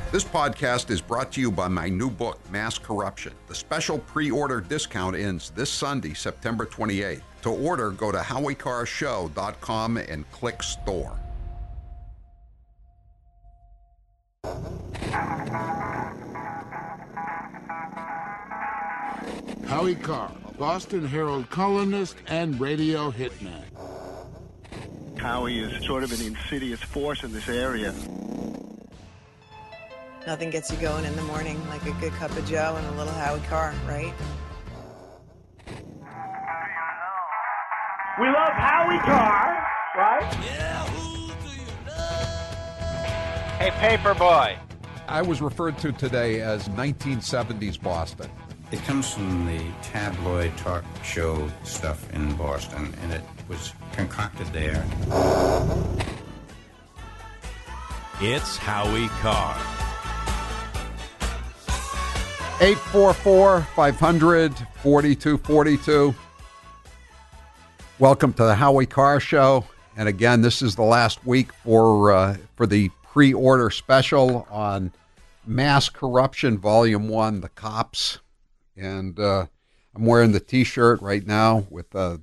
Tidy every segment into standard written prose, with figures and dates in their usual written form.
This podcast is brought to you by my new book, Mass Corruption. The special pre-order discount ends this Sunday, September 28th. To order, go to HowieCarrShow.com and click store. Howie Carr, Boston Herald columnist and radio hitman. Howie is sort of an insidious force in this area. Nothing gets you going in the morning like a good cup of joe and a little Howie Carr, right? We love Howie Carr, right? Hey, Paperboy. I was referred to today as 1970s Boston. It comes from the tabloid talk show stuff in Boston, and it was concocted there. It's Howie Carr. 844-500-4242. Welcome to the Howie Carr Show. And again, this is the last week for the pre-order special on Mass Corruption Volume 1, The Cops. And I'm wearing the T-shirt right now with the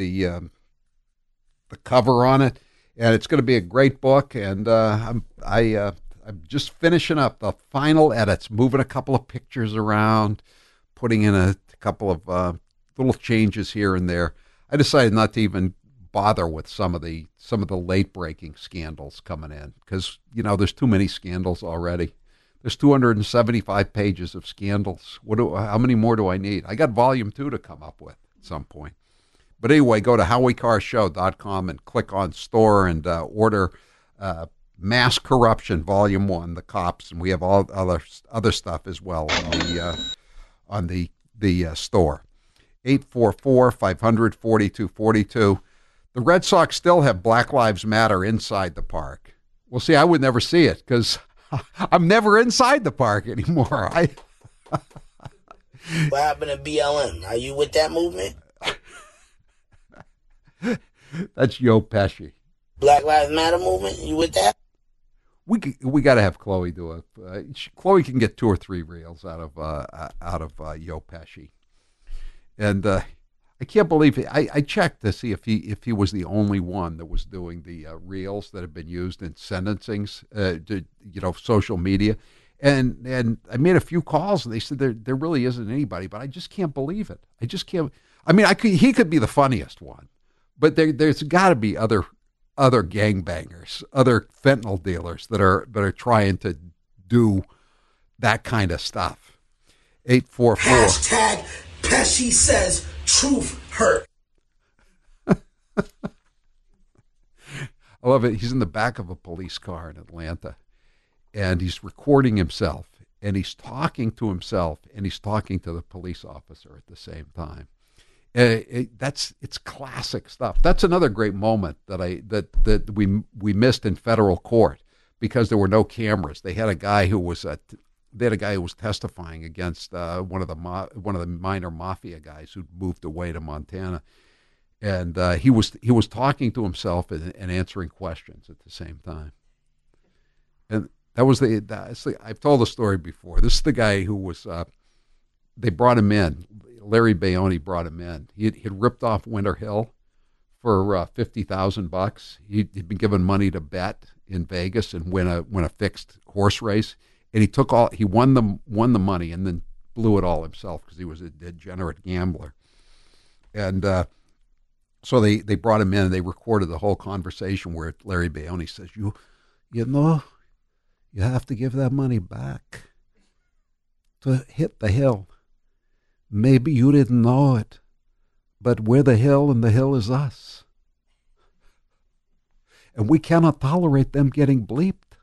cover on it. And it's going to be a great book. And I'm just finishing up the final edits, moving a couple of pictures around, putting in a couple of little changes here and there. I decided not to even bother with some of the late breaking scandals coming in because there's too many scandals already. There's 275 pages of scandals. How many more do I need? I got volume 2 to come up with at some point. But anyway, go to HowieCarrShow.com and click on store and order Mass Corruption Volume 1, The Cops, and we have all other stuff as well on the store. 844-500-4242. The Red Sox still have Black Lives Matter inside the park. Well, see, I would never see it because I'm never inside the park anymore. What happened to BLM? Are you with that movement? That's Joe Pesci. Black Lives Matter movement? You with that? We got to have Chloe do it. Chloe can get 2 or 3 reels out of Joe Pesci, and I can't believe it. I checked to see if he was the only one that was doing the reels that have been used in sentencings, social media, and I made a few calls and they said there really isn't anybody, but I just can't believe it. I just can't. I mean, he could be the funniest one, but there's got to be other gangbangers, other fentanyl dealers that are trying to do that kind of stuff. 844. Hashtag Pesci says truth hurt. I love it. He's in the back of a police car in Atlanta, and he's recording himself, and he's talking to himself, and he's talking to the police officer at the same time. It's classic stuff. That's another great moment that we missed in federal court because there were no cameras. They had a guy who was testifying against one of the minor mafia guys who moved away to Montana, and he was talking to himself and answering questions at the same time. And that was I've told the story before. This is the guy who was. They brought him in. Larry Bayoni brought him in. He'd ripped off Winter Hill for $50,000. He'd been given money to bet in Vegas and win a fixed horse race, and he won the money and then blew it all himself because he was a degenerate gambler. And so they brought him in and they recorded the whole conversation where Larry Bayoni says, you have to give that money back to hit the hill. Maybe you didn't know it, but we're the hill and the hill is us. And we cannot tolerate them getting bleeped.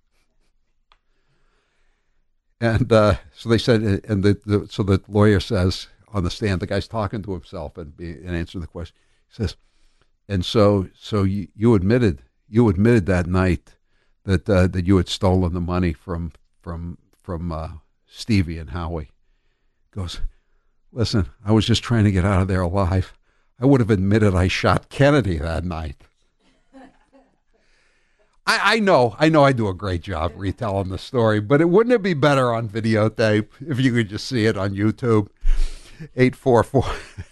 And so they said, and so the lawyer says on the stand, the guy's talking to himself and answering the question. He says, and so you admitted that night that you had stolen the money from Stevie and Howie. He goes, listen, I was just trying to get out of there alive. I would have admitted I shot Kennedy that night. I know I do a great job retelling the story, but wouldn't it be better on videotape if you could just see it on YouTube? 844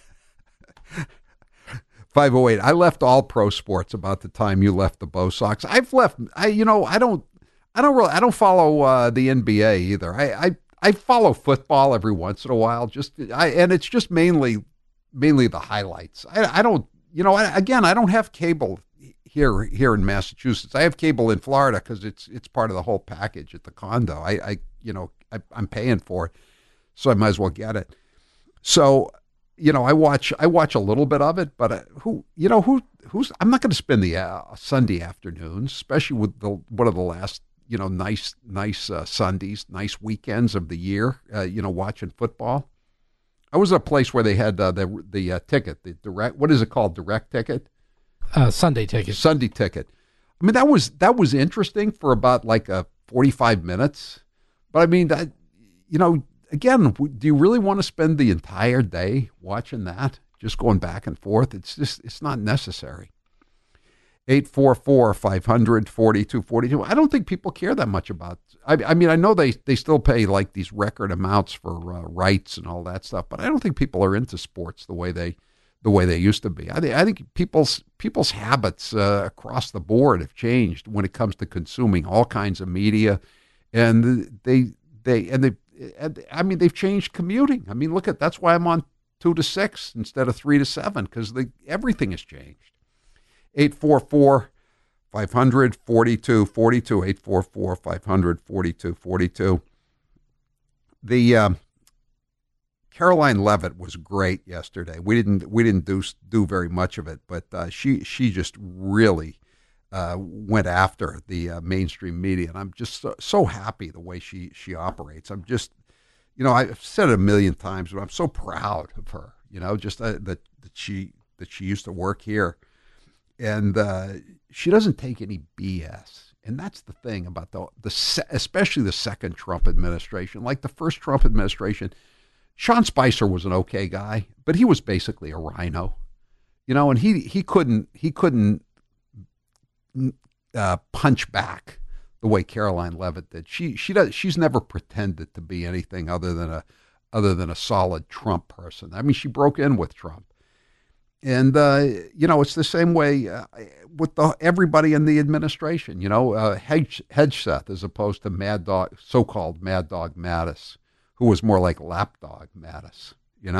508. I left all pro sports about the time you left the Bo Sox. I've left. I don't follow the NBA either. I follow football every once in a while. And it's just mainly the highlights. I don't. I don't have cable here in Massachusetts. I have cable in Florida because it's part of the whole package at the condo. I'm paying for it, so I might as well get it. So, I watch a little bit of it, but who's I'm not going to spend the Sunday afternoons, especially with one of the last nice Sundays, nice weekends of the year, watching football. I was at a place where they had the ticket, the direct. What is it called? Direct ticket. Sunday ticket. Sunday ticket. I mean, that was interesting for about 45 minutes. But I mean, again, do you really want to spend the entire day watching that? Just going back and forth? It's not necessary. 844-500-4242. I don't think people care that much about. I mean, I know they still pay these record amounts for rights and all that stuff, but I don't think people are into sports the way they used to be. I think people's habits across the board have changed when it comes to consuming all kinds of media, and they've changed commuting. I mean, that's why I'm on 2 to 6 instead of 3 to 7 because everything has changed. 844-500-4242, 844-500-4242. The Caroline Levitt was great yesterday. We didn't do very much of it, but she just really went after the mainstream media, and I'm just so happy the way she operates. I'm just, I've said it a million times, but I'm so proud of her. Just that she used to work here, and she doesn't take any BS. And that's the thing about especially the second Trump administration. Like the first Trump administration, Sean Spicer was an okay guy, but he was basically a rhino, and he couldn't punch back the way Caroline Levitt did. She's never pretended to be anything other than a solid Trump person. I mean, she broke in with Trump, and it's the same way with everybody in the administration. Hedgeseth as opposed to so-called Mad Dog Mattis, who was more like Lapdog Mattis,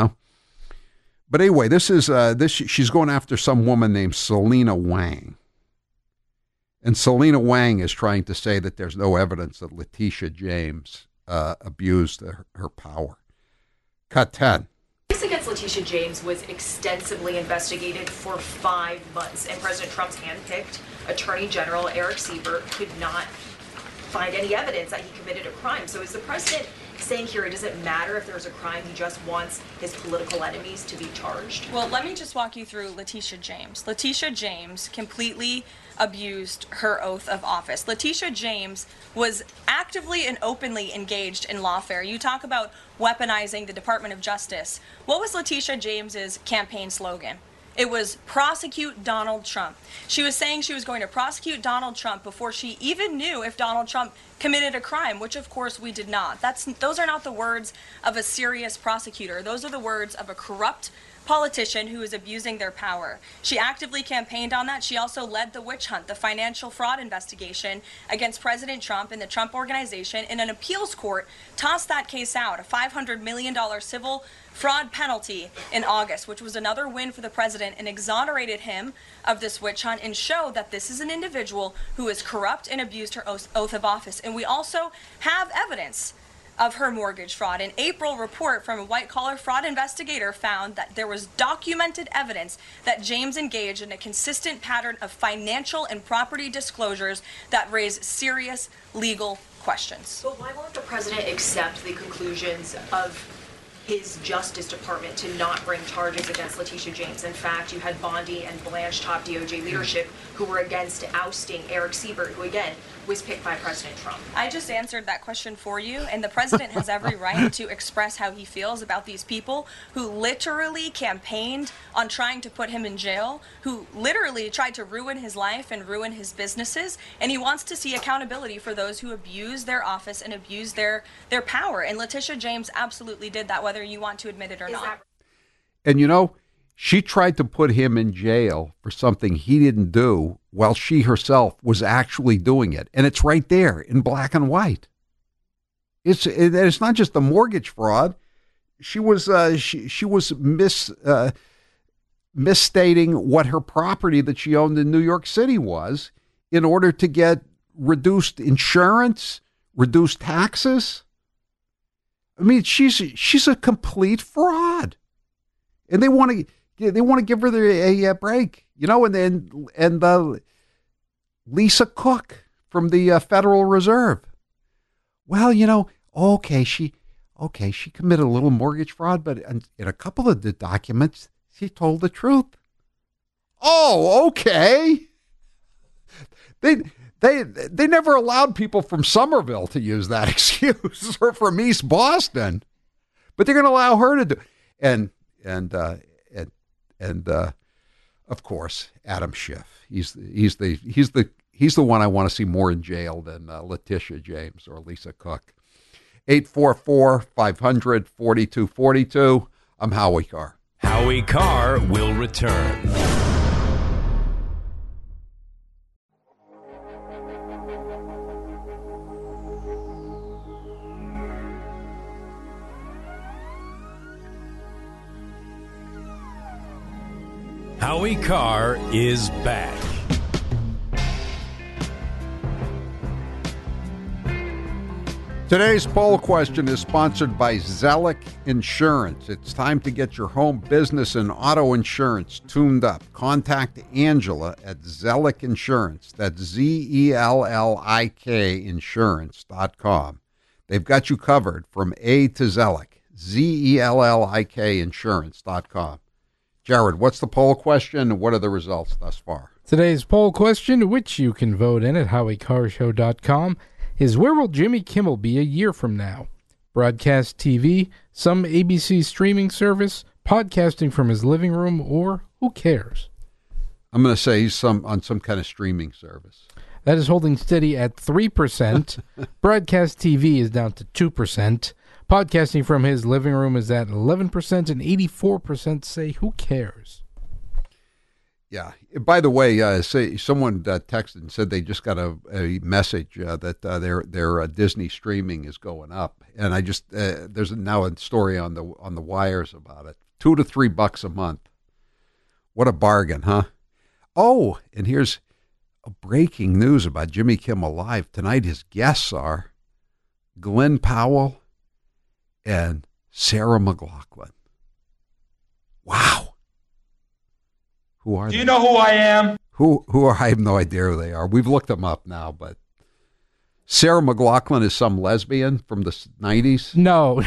But anyway, she's going after some woman named Selena Wang. And Selena Wang is trying to say that there's no evidence that Letitia James abused her power. Cut 10. The case against Letitia James was extensively investigated for 5 months, and President Trump's handpicked Attorney General Eric Siebert could not find any evidence that he committed a crime. So is the president saying here it doesn't matter if there's a crime, he just wants his political enemies to be charged? Well, let me just walk you through Letitia James. Letitia James completely abused her oath of office. Letitia James was actively and openly engaged in lawfare. You talk about weaponizing the Department of Justice. What was Letitia James's campaign slogan? It was prosecute Donald Trump. She was saying she was going to prosecute Donald Trump before she even knew if Donald Trump committed a crime, which of course we did not. Those are not the words of a serious prosecutor. Those are the words of a corrupt politician who is abusing their power. She actively campaigned on that. She also led the witch hunt, the financial fraud investigation against President Trump and the Trump Organization, and an appeals court tossed that case out, a $500 million civil fraud penalty in August, which was another win for the president, and exonerated him of this witch hunt and showed that this is an individual who is corrupt and abused her oath of office. And we also have evidence of her mortgage fraud. An April report from a white-collar fraud investigator found that there was documented evidence that James engaged in a consistent pattern of financial and property disclosures that raise serious legal questions. But why won't the president accept the conclusions of his Justice Department to not bring charges against Letitia James? In fact, you had Bondi and Blanche top DOJ leadership who were against ousting Eric Siebert, who again was picked by President Trump. I just answered that question for you, and the president has every right to express how he feels about these people who literally campaigned on trying to put him in jail, who literally tried to ruin his life and ruin his businesses, and he wants to see accountability for those who abuse their office and abuse their power. And Letitia James absolutely did that, whether you want to admit it or not. And, you know, she tried to put him in jail for something he didn't do while she herself was actually doing it. And it's right there in black and white. It's not just the mortgage fraud. She was misstating what her property that she owned in New York City was in order to get reduced insurance, reduced taxes. I mean, she's a complete fraud. And they want to give her a break, you know, and Lisa Cook from the Federal Reserve. Well, you know, okay, she committed a little mortgage fraud, but in a couple of the documents, she told the truth. Oh, okay. They never allowed people from Somerville to use that excuse or from East Boston, but they're going to allow her to do. And of course, Adam Schiff. He's the one I want to see more in jail than Letitia James or Lisa Cook. 844-500-4242. I'm Howie Carr. Howie Carr will return. Howie Carr is back. Today's poll question is sponsored by Zelic Insurance. It's time to get your home, business, and auto insurance tuned up. Contact Angela at Zelic Insurance. That's Zellik insurance.com. They've got you covered from A to Zelic. Zellik insurance.com. Jared, what's the poll question and what are the results thus far? Today's poll question, which you can vote in at HowieCarrshow.com, is where will Jimmy Kimmel be a year from now? Broadcast TV, some ABC streaming service, podcasting from his living room, or who cares? I'm going to say he's on some kind of streaming service. That is holding steady at 3%. Broadcast TV is down to 2%. Podcasting from his living room is at 11%, and 84% say who cares. Yeah. By the way, someone texted and said they just got a message that their Disney streaming is going up, and I just there's now a story on the wires about it. $2 to $3 a month. What a bargain, huh? Oh, and here's a breaking news about Jimmy Kimmel Live tonight. His guests are Glenn Powell and Sarah McLachlan. Wow. Who are they? Do you know who I am? Who are? I have no idea who they are. We've looked them up now, but Sarah McLachlan is some lesbian from the 90s? No.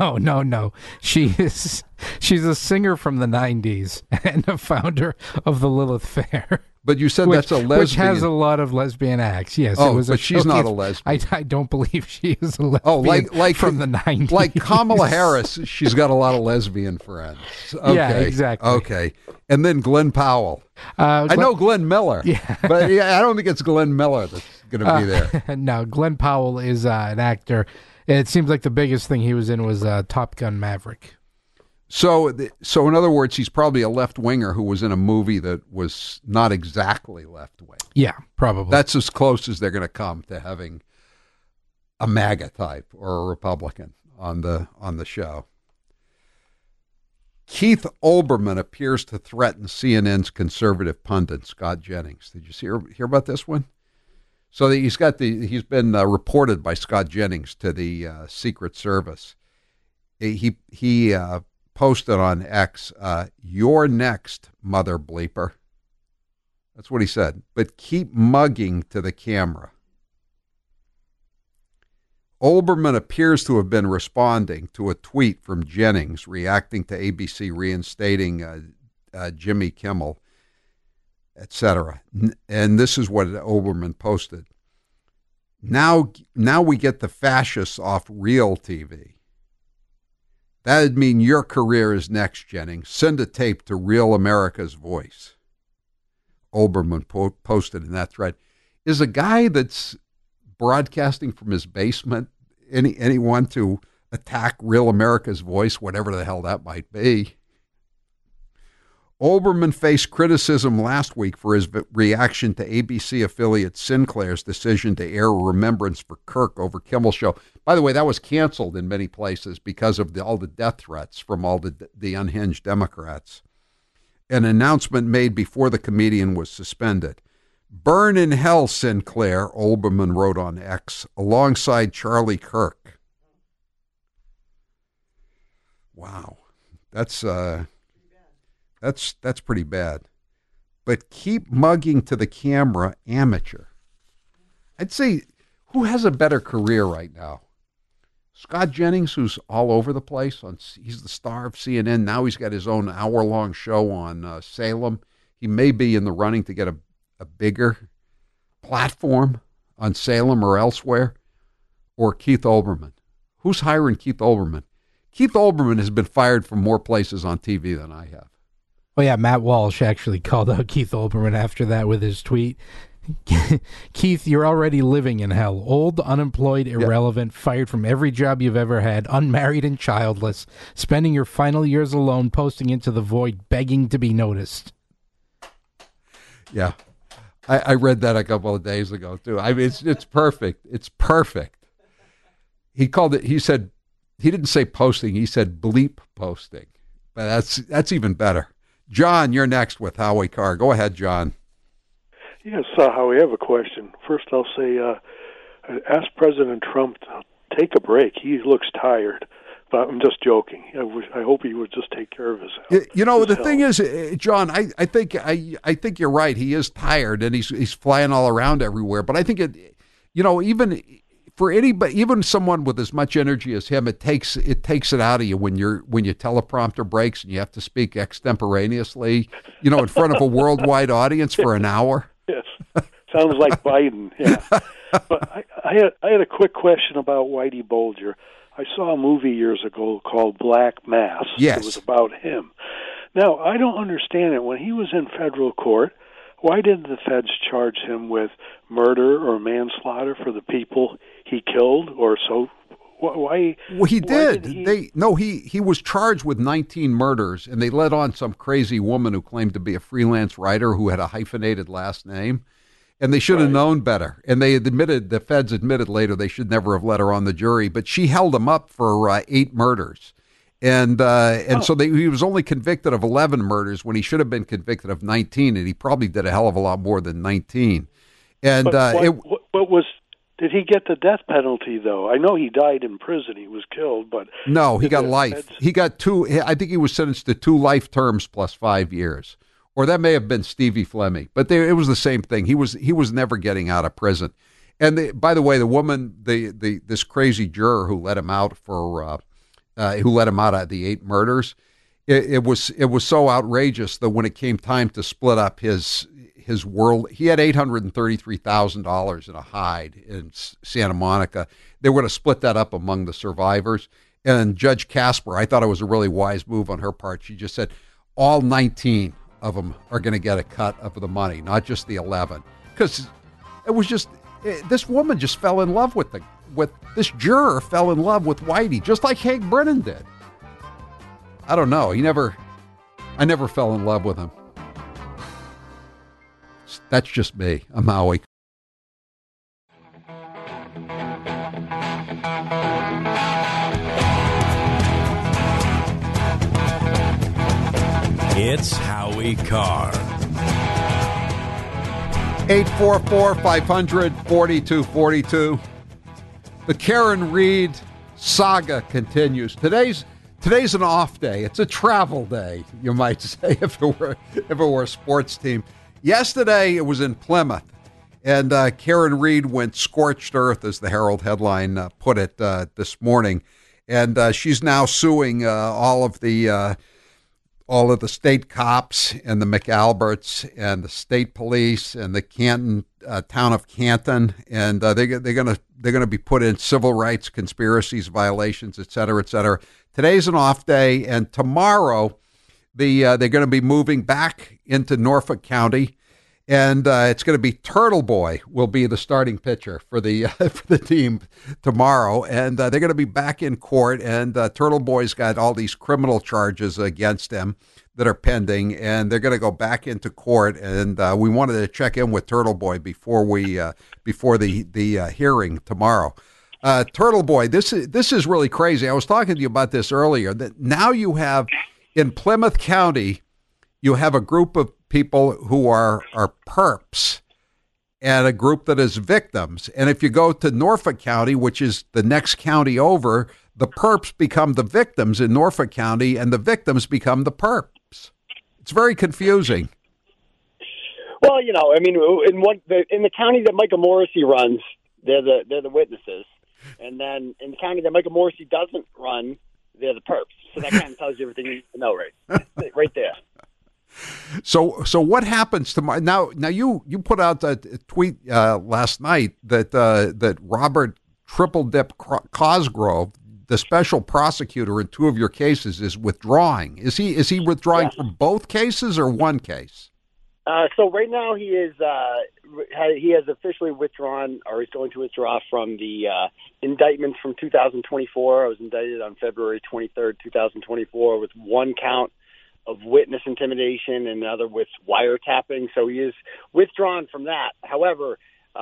She's a singer from the 90s and a founder of the Lilith Fair. But you said that's a lesbian. Which has a lot of lesbian acts, yes. Oh, but she's not a lesbian. I don't believe she is a lesbian. Oh, like from the 90s. Like Kamala Harris, she's got a lot of lesbian friends. Okay. Yeah, exactly. Okay. And then Glenn Powell. I know Glenn Miller, yeah. But I don't think it's Glenn Miller that's going to be there. No, Glenn Powell is an actor. It seems like the biggest thing he was in was Top Gun Maverick. So in other words, he's probably a left-winger who was in a movie that was not exactly left-wing. Yeah, probably. That's as close as they're going to come to having a MAGA type or a Republican on the show. Keith Olbermann appears to threaten CNN's conservative pundit Scott Jennings. Did you hear about this one? So he's been reported by Scott Jennings to the Secret Service. He posted on X, "You're next, mother bleeper." That's what he said. But keep mugging to the camera. Olbermann appears to have been responding to a tweet from Jennings reacting to ABC reinstating Jimmy Kimmel, etc. And this is what Olbermann posted. Now we get the fascists off real TV. That'd mean your career is next, Jennings. Send a tape to Real America's Voice. Olbermann posted in that thread. Is a guy that's broadcasting from his basement anyone to attack Real America's Voice, whatever the hell that might be? Olbermann faced criticism last week for his reaction to ABC affiliate Sinclair's decision to air Remembrance for Kirk over Kimmel Show. By the way, that was canceled in many places because of all the death threats from all the unhinged Democrats. An announcement made before the comedian was suspended. Burn in hell, Sinclair, Olbermann wrote on X, alongside Charlie Kirk. Wow. That's pretty bad. But keep mugging to the camera, amateur. I'd say, who has a better career right now? Scott Jennings, who's all over the place. He's the star of CNN. Now he's got his own hour-long show on Salem. He may be in the running to get a bigger platform on Salem or elsewhere. Or Keith Olbermann. Who's hiring Keith Olbermann? Keith Olbermann has been fired from more places on TV than I have. Oh, yeah, Matt Walsh actually called out Keith Olbermann after that with his tweet. Keith, you're already living in hell. Old, unemployed, irrelevant, fired from every job you've ever had, unmarried and childless, spending your final years alone, posting into the void, begging to be noticed. Yeah, I read that a couple of days ago, too. I mean, it's perfect. It's perfect. He called it, he said, he didn't say posting, he said bleep posting. But that's even better. John, you're next with Howie Carr. Go ahead, John. Yes, Howie, I have a question. First, I'll say, ask President Trump to take a break. He looks tired. But I'm just joking. I hope he would just take care of his health. You know, the thing is, John, I think you're right. He is tired, and he's flying all around everywhere. But I think even for anybody, even someone with as much energy as him, it takes it out of you when your teleprompter breaks and you have to speak extemporaneously, in front of a worldwide audience for an hour. Yes, sounds like Biden. Yeah, but I had a quick question about Whitey Bulger. I saw a movie years ago called Black Mass. Yes, it was about him. Now I don't understand it. When he was in federal court, why didn't the feds charge him with murder or manslaughter for the people he killed, or so? Why? Well, he did. He was charged with 19 murders, and they let on some crazy woman who claimed to be a freelance writer who had a hyphenated last name, and they should have known better. And the feds admitted later they should never have let her on the jury, but she held him up for 8 murders. So he was only convicted of 11 murders when he should have been convicted of 19, and he probably did a hell of a lot more than 19. And did he get the death penalty, though? I know he died in prison. He was killed, but... No, he got life. He got 2... I think he was sentenced to 2 life terms plus 5 years. Or that may have been Stevie Fleming. But it was the same thing. He was never getting out of prison. And by the way, the woman, this crazy juror who let him out of the 8 murders, it was so outrageous that when it came time to split up his world, he had $833,000 in a hide in Santa Monica. They were going to split that up among the survivors. And Judge Casper, I thought it was a really wise move on her part. She just said, all 19 of them are going to get a cut of the money, not just the 11. Because it was just, this woman just fell in love with this juror fell in love with Whitey, just like Hank Brennan did. I don't know. I never fell in love with him. That's just me. I'm Howie. It's Howie Carr. 844-500-4242. The Karen Reed saga continues. Today's an off day. It's a travel day, you might say, if it were a sports team. Yesterday, it was in Plymouth, and Karen Reed went scorched earth, as the Herald headline put it this morning. And she's now suing all of the all of the state cops and the McAlberts and the state police and the Canton town of Canton, and they're gonna be put in civil rights conspiracies, violations, et cetera, et cetera. Today's an off day, and tomorrow they're going to be moving back into Norfolk County, and it's going to be Turtle Boy will be the starting pitcher for the for the team tomorrow, and they're going to be back in court. And Turtle Boy's got all these criminal charges against him that are pending, and they're going to go back into court. And we wanted to check in with Turtle Boy before the hearing tomorrow. Turtle Boy, this is really crazy. I was talking to you about this earlier. That now you have in Plymouth County, you have a group of people who are perps and a group that is victims. And if you go to Norfolk County, which is the next county over, the perps become the victims in Norfolk County and the victims become the perps. It's very confusing. Well, I mean, in the county that Michael Morrissey runs, they're the witnesses. And then in the county that Michael Morrissey doesn't run, they're the perps. So that kind of tells you everything you need to know, right there. So what happens tomorrow? Now you put out a tweet last night that Robert Triple Dip Cosgrove, the special prosecutor in two of your cases, is withdrawing. Is he withdrawing from both cases or one case? So right now he has officially withdrawn, or he's going to withdraw from the indictments from 2024. I was indicted on February 23rd, 2024, with one count of witness intimidation and another with wiretapping. So he is withdrawn from that. However,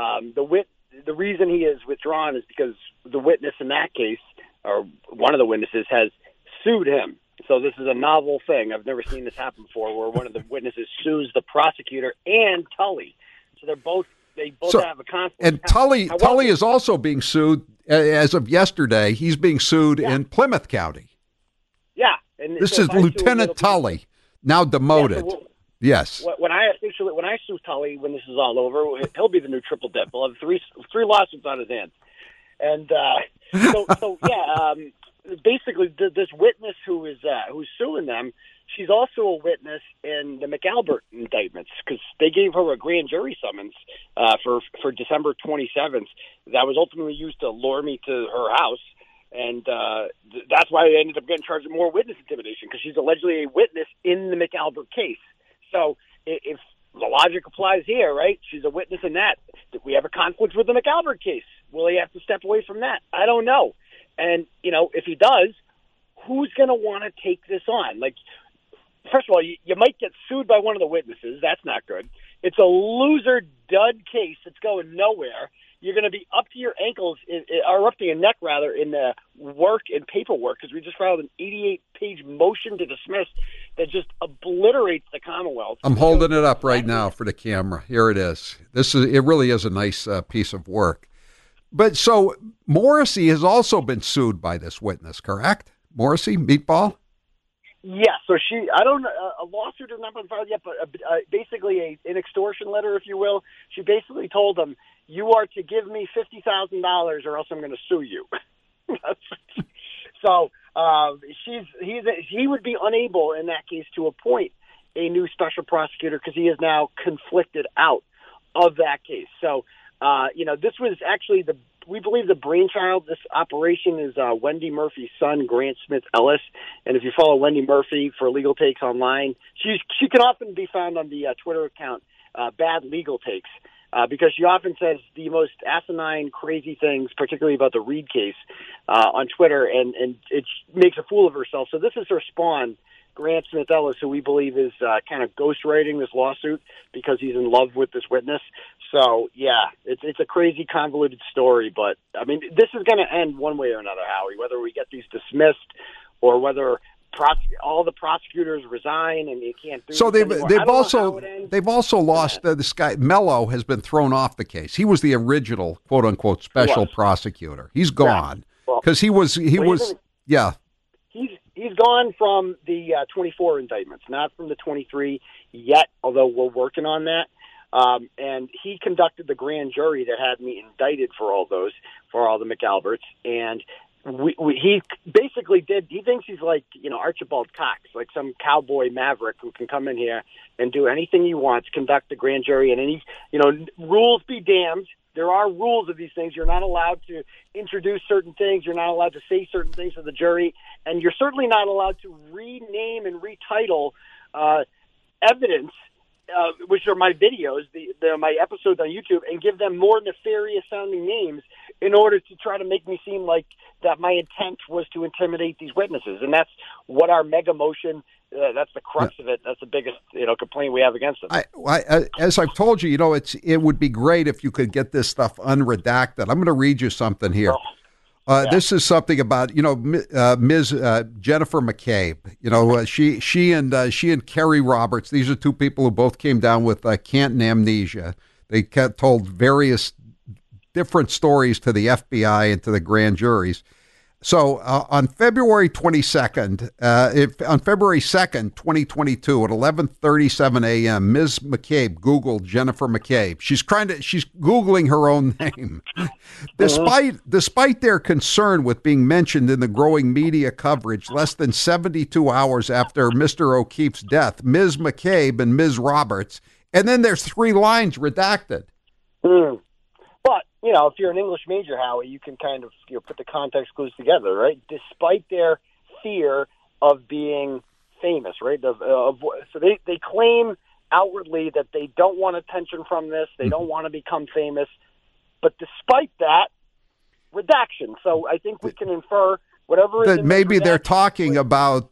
the reason he is withdrawn is because the witness in that case, or one of the witnesses, has sued him. So this is a novel thing. I've never seen this happen before, where one of the witnesses sues the prosecutor and Tully. So they both have a conflict. And Tully is also being sued as of yesterday. He's being sued in Plymouth County. Yeah. And this is Lieutenant Tully, now demoted. Yeah, so yes. When I sue Tully, when this is all over, he'll be the new Triple Dip. He'll have three lawsuits on his hands. And basically, this witness who's suing them, she's also a witness in the McAlbert indictments, because they gave her a grand jury summons for December 27th. That was ultimately used to lure me to her house. And that's why they ended up getting charged with more witness intimidation, because she's allegedly a witness in the McAlbert case. So if the logic applies here, right, she's a witness in that. We have a conflict with the McAlbert case. Will he have to step away from that? I don't know. And, if he does, who's going to want to take this on? Like, first of all, you might get sued by one of the witnesses. That's not good. It's a loser dud case that's going nowhere. You're going to be up to your ankles, or up to your neck, rather, in the work and paperwork, because we just filed an 88-page motion to dismiss that just obliterates the Commonwealth. I'm holding it up right now for the camera. Here it is. It really is a nice piece of work. But so Morrissey has also been sued by this witness, correct? Morrissey, Meatball? Yeah, so a lawsuit has not been filed yet, but basically an extortion letter, if you will. She basically told him, you are to give me $50,000 or else I'm going to sue you. So he would be unable in that case to appoint a new special prosecutor, because he is now conflicted out of that case. So, this was actually we believe the brainchild. This operation is Wendy Murphy's son, Grant Smith Ellis. And if you follow Wendy Murphy for Legal Takes online, she can often be found on the Twitter account, Bad Legal Takes, because she often says the most asinine, crazy things, particularly about the Reed case, on Twitter, and it makes a fool of herself. So this is her spawn, Grant Smith Ellis, who we believe is kind of ghostwriting this lawsuit because he's in love with this witness. So, yeah, it's a crazy, convoluted story. But, I mean, this is going to end one way or another, Howie, whether we get these dismissed or whether all the prosecutors resign and you can't do so this they've also lost this guy. Mello has been thrown off the case. He was the original quote unquote special prosecutor. He's gone because he was He's gone from the 24 indictments, not from the 23 yet, although we're working on that. And he conducted the grand jury that had me indicted for all the McAlberts. And he basically basically he thinks he's like, Archibald Cox, like some cowboy maverick who can come in here and do anything he wants, conduct the grand jury, and any, rules be damned. There are rules of these things. You're not allowed to introduce certain things. You're not allowed to say certain things to the jury. And you're certainly not allowed to rename and retitle evidence, which are my videos, my episodes on YouTube, and give them more nefarious-sounding names in order to try to make me seem like that my intent was to intimidate these witnesses. And that's what our mega motion, that's the crux of it. That's the biggest complaint we have against them. As I've told you, it would be great if you could get this stuff unredacted. I'm going to read you something here. This is something about Ms. Jennifer McCabe. She and Kerry Roberts. These are two people who both came down with Canton amnesia. They told various different stories to the FBI and to the grand juries. So on February 22nd, on February 2nd, 2022, at 11:37 a.m., Ms. McCabe Googled Jennifer McCabe. She's Googling her own name. Despite their concern with being mentioned in the growing media coverage less than 72 hours after Mr. O'Keefe's death, Ms. McCabe and Ms. Roberts, and then there's 3 lines redacted. But, if you're an English major, Howie, you can kind of put the context clues together, right? Despite their fear of being famous, right? So they claim outwardly that they don't want attention from this. They don't want to become famous. But despite that, redaction. So I think we can infer whatever is maybe they're talking about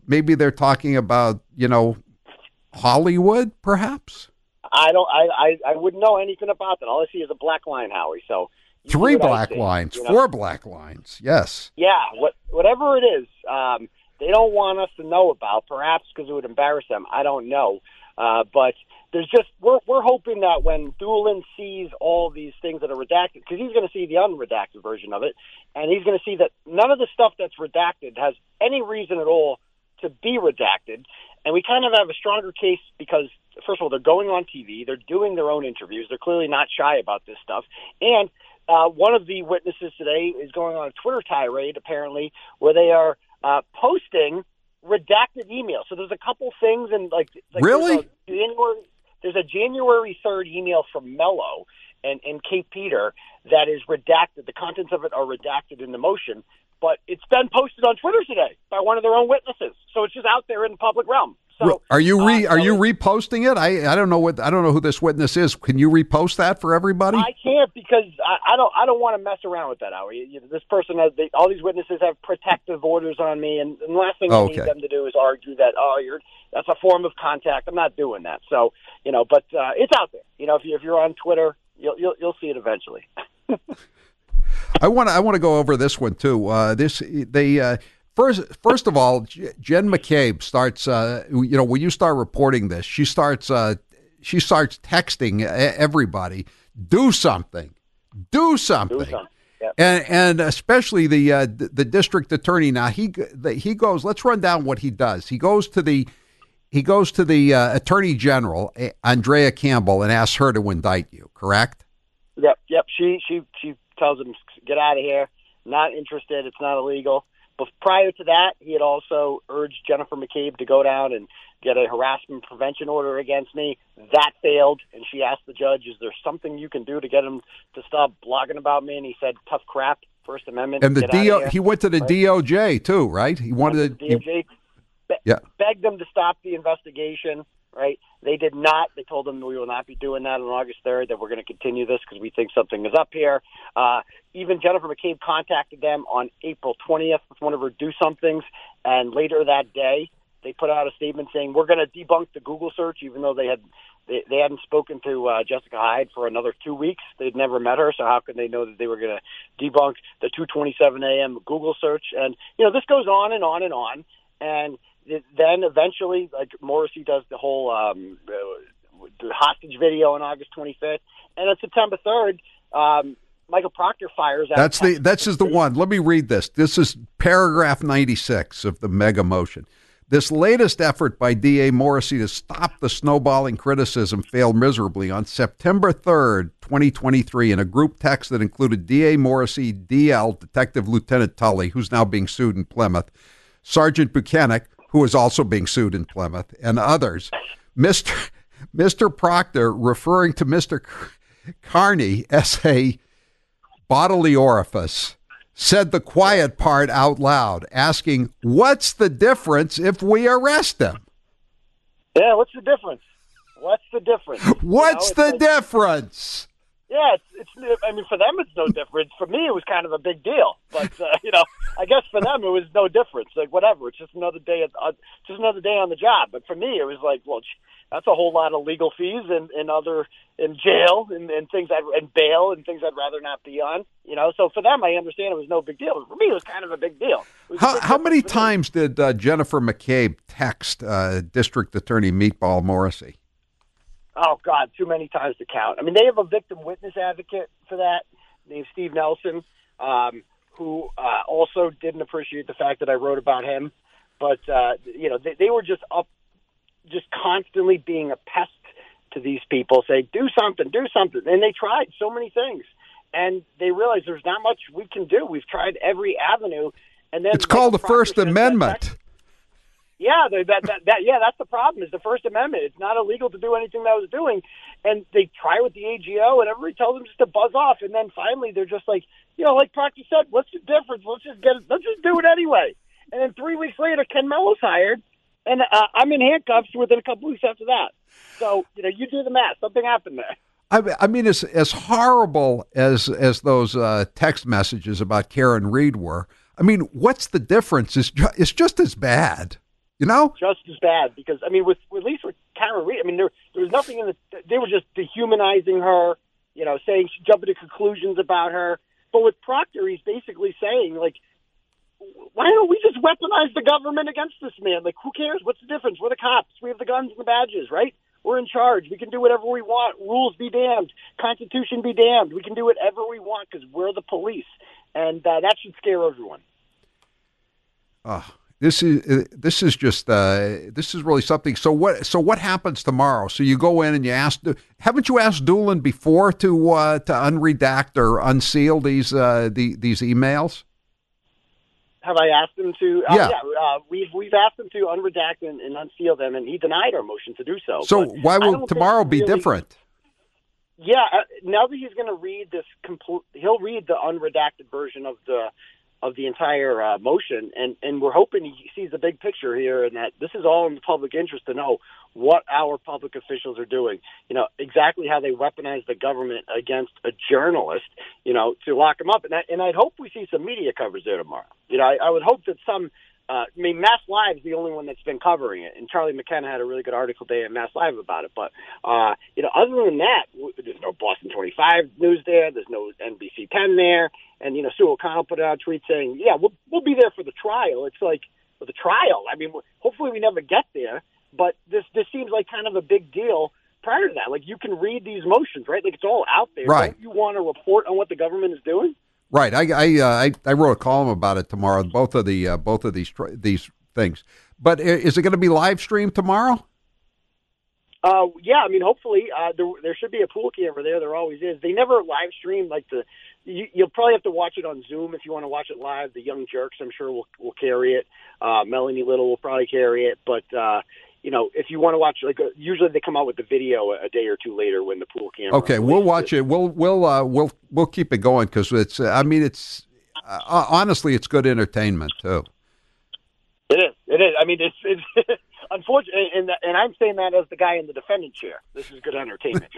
Hollywood, perhaps. I wouldn't know anything about that. All I see is a black line, Howie. So 3 black lines, 4 black lines. Yes. Yeah. Whatever it is, they don't want us to know about. Perhaps because it would embarrass them. I don't know. But there's we're hoping that when Doolin sees all these things that are redacted, because he's going to see the unredacted version of it, and he's going to see that none of the stuff that's redacted has any reason at all to be redacted. And we kind of have a stronger case because, first of all, they're going on TV. They're doing their own interviews. They're clearly not shy about this stuff. And one of the witnesses today is going on a Twitter tirade, apparently, where they are posting redacted emails. So there's a couple things. Really? There's a January 3rd email from Mello and Kate Peter that is redacted. The contents of it are redacted in the motion. But it's been posted on Twitter today by one of their own witnesses, so it's just out there in the public realm. So, are you reposting it? I don't know who this witness is. Can you repost that for everybody? I can't because I don't want to mess around with that, Howie. This person all these witnesses have protective orders on me, and the last thing I need them to do is argue that that's a form of contact. I'm not doing that. So but it's out there. If you're on Twitter, you'll see it eventually. I want to go over this one too. First of all, Jen McCabe starts. When you start reporting this, she starts texting everybody, do something. Yep. And especially the district attorney. Now he goes. Let's run down what he does. He goes to the attorney general, Andrea Campbell, and asks her to indict you. Correct? Yep. She tells him, get out of here, not interested, it's not illegal. But prior to that, he had also urged Jennifer McCabe to go down and get a harassment prevention order against me. That failed, and she asked the judge, is there something you can do to get him to stop blogging about me? And he said, tough crap, First Amendment. And he went to the DOJ, too, right? He wanted the DOJ, begged them to stop the investigation. Right? They did not. They told them we will not be doing that on August 3rd, that we're going to continue this because we think something is up here. Even Jennifer McCabe contacted them on April 20th with one of her do-somethings, and later that day they put out a statement saying we're going to debunk the Google search, even though they hadn't spoken to Jessica Hyde for another 2 weeks. They'd never met her, so how could they know that they were going to debunk the 2:27 a.m. Google search? And, this goes on and on and on, and then eventually, like Morrissey does the whole the hostage video on August 25th, and on September 3rd, Michael Proctor fires out. That's the one. Let me read this. This is paragraph 96 of the mega motion. This latest effort by D.A. Morrissey to stop the snowballing criticism failed miserably on September 3rd, 2023, in a group text that included D.A. Morrissey, D.L., Detective Lieutenant Tully, who's now being sued in Plymouth, Sergeant Buchanan, who is also being sued in Plymouth, and others, Mr. Proctor referring to Mr. Carney as a bodily orifice, said the quiet part out loud, asking, "What's the difference if we arrest him?" Yeah, what's the difference? What's the difference? What's the difference? Yeah, it's. I mean, for them, it's no difference. For me, it was kind of a big deal. But I guess for them, it was no difference. Like whatever, it's just another day. Just another day on the job. But for me, it was like, well, that's a whole lot of legal fees and other in jail and things and bail and things I'd rather not be on. So for them, I understand it was no big deal. But for me, it was kind of a big deal. How many times did Jennifer McCabe text District Attorney Meatball Morrissey? Oh, God, too many times to count. I mean, they have a victim witness advocate for that named Steve Nelson, who also didn't appreciate the fact that I wrote about him. But, they were just constantly being a pest to these people, saying, do something. And they tried so many things. And they realized there's not much we can do. We've tried every avenue. And then it's called the First Amendment. Yeah, that's the problem, is the First Amendment. It's not illegal to do anything that I was doing. And they try with the AGO, and everybody tells them just to buzz off. And then finally they're just like, like Proctor said, what's the difference? Let's just do it anyway. And then 3 weeks later, Ken Mello's hired, and I'm in handcuffs within a couple weeks after that. So, you do the math. Something happened there. I mean, as horrible as those text messages about Karen Reed were, I mean, what's the difference? It's just as bad. Just as bad, because, I mean, with at least with Karen Reed, I mean, there was nothing they were just dehumanizing her, saying, jumping to conclusions about her. But with Proctor, he's basically saying, like, why don't we just weaponize the government against this man? Like, who cares? What's the difference? We're the cops. We have the guns and the badges, right? We're in charge. We can do whatever we want. Rules be damned. Constitution be damned. We can do whatever we want because we're the police. And that should scare everyone. This is just this is really something. So what happens tomorrow? So you go in and you haven't you asked Doolin before to unredact or unseal these emails? Have I asked him to? Yeah. We've asked him to unredact and unseal them, and he denied our motion to do so. So why will tomorrow be different? Yeah, now that he's going to read this, he'll read the unredacted version of the entire motion, and we're hoping he sees the big picture here, and that this is all in the public interest to know what our public officials are doing, exactly how they weaponize the government against a journalist, to lock him up. And I'd hope we see some media coverage there tomorrow. I would hope that Mass Live's the only one that's been covering it, and Charlie McKenna had a really good article today at Mass Live about it. But, other than that, there's no Boston 25 news there. There's no NBC 10 there. And, Sue O'Connell put out a tweet saying, yeah, we'll be there for the trial. It's like, for the trial, I mean, hopefully we never get there. But this seems like kind of a big deal prior to that. Like, you can read these motions, right? Like, it's all out there. Right. Don't you want to report on what the government is doing? Right. I wrote a column about it tomorrow. Both of these things. But is it going to be live streamed tomorrow? Yeah. I mean, hopefully there should be a pool camera there. There always is. They never live stream you'll probably have to watch it on Zoom if you want to watch it live. The Young Jerks, I'm sure, will carry it. Melanie Little will probably carry it. But if you want to watch, usually they come out with the video a day or two later when the pool camera. Okay, we'll watch it. We'll keep it going because it's. I mean, it's honestly, it's good entertainment too. It is. I mean, it's unfortunate, and I'm saying that as the guy in the defendant chair. This is good entertainment.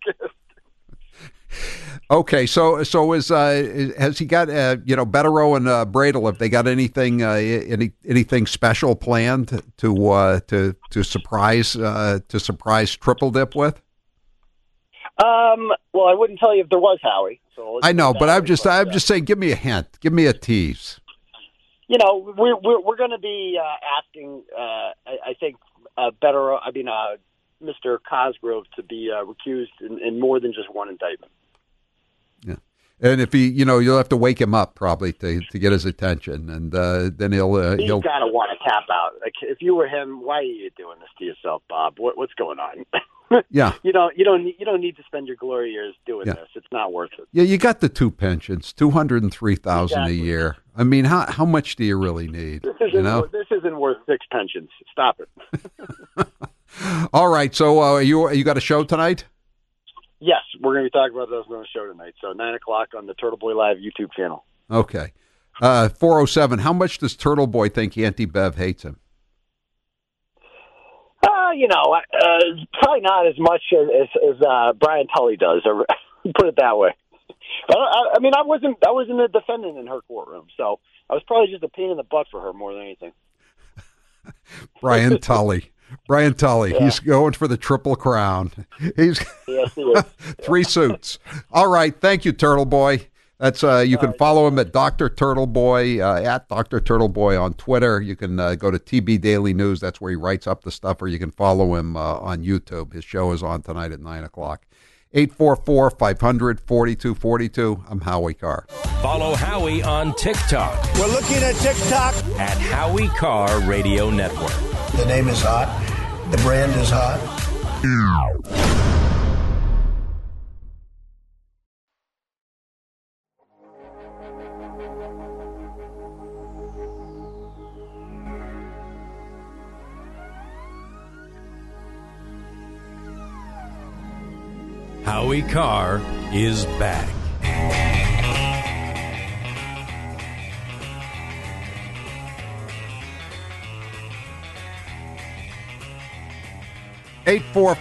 Okay, so has he got Betterow and Bradel? Have they got anything special planned to surprise Triple Dip with? Well, I wouldn't tell you if there was, Howie. So I know, but I'm just saying. Give me a hint. Give me a tease. We're going to be asking. I think Betterow. I mean, Mr. Cosgrove to be recused in more than just one indictment. Yeah, and if he, you'll have to wake him up probably to get his attention, and then he'll got to want to tap out. Like, if you were him, why are you doing this to yourself, Bob? What's going on? Yeah. You don't need to spend your glory years doing this. It's not worth it. Yeah, you got the two pensions, $203,000 a year. I mean, how much do you really need? This isn't worth 6 pensions. Stop it. All right. So you got a show tonight? Yes, we're going to be talking about those on the show tonight. So 9:00 on the Turtle Boy Live YouTube channel. Okay. 407. How much does Turtle Boy think Auntie Bev hates him? Probably not as much as Brian Tully does, or put it that way. I mean, I wasn't a defendant in her courtroom, so I was probably just a pain in the butt for her more than anything. Brian Tully. Yeah. He's going for the Triple Crown. Yes, he is. 3 suits. All right. Thank you, Turtle Boy. That's you can follow him at Dr. Turtle Boy, at Dr. Turtle Boy on Twitter. You can go to TB Daily News. That's where he writes up the stuff, or you can follow him on YouTube. His show is on tonight at 9:00. 844-500-4242. I'm Howie Carr. Follow Howie on TikTok. We're looking at TikTok. At Howie Carr Radio Network. The name is hot. The brand is hot. Howie Carr is back. Eight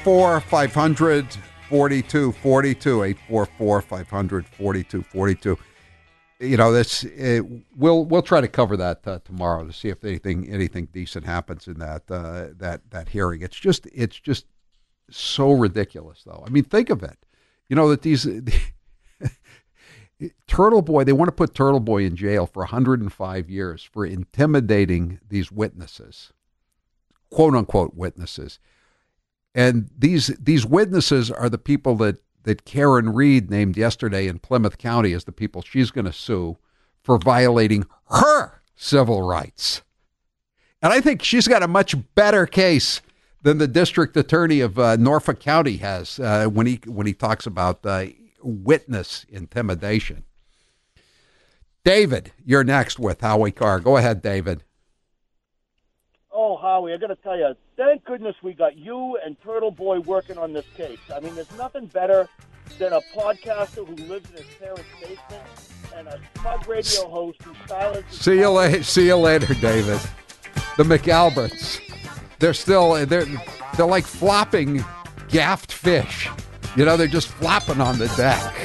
844-500-4242. 844-500-4242. You know, we'll try to cover that tomorrow to see if anything decent happens in that hearing. It's just so ridiculous, though. I mean, think of it. You know that these Turtle Boy, they want to put Turtle Boy in jail for 105 years for intimidating these witnesses, quote unquote witnesses. And these witnesses are the people that Karen Reed named yesterday in Plymouth County as the people she's going to sue for violating her civil rights. And I think she's got a much better case than the district attorney of Norfolk County has when he talks about witness intimidation. David, you're next with Howie Carr. Go ahead, David. Oh, Howie, I got to tell you, thank goodness we got you and Turtle Boy working on this case. I mean, there's nothing better than a podcaster who lives in his parents' basement and a pub radio host who silences... See you later, David. The McAlberts. They're like flopping gaffed fish. You know, they're just flopping on the deck.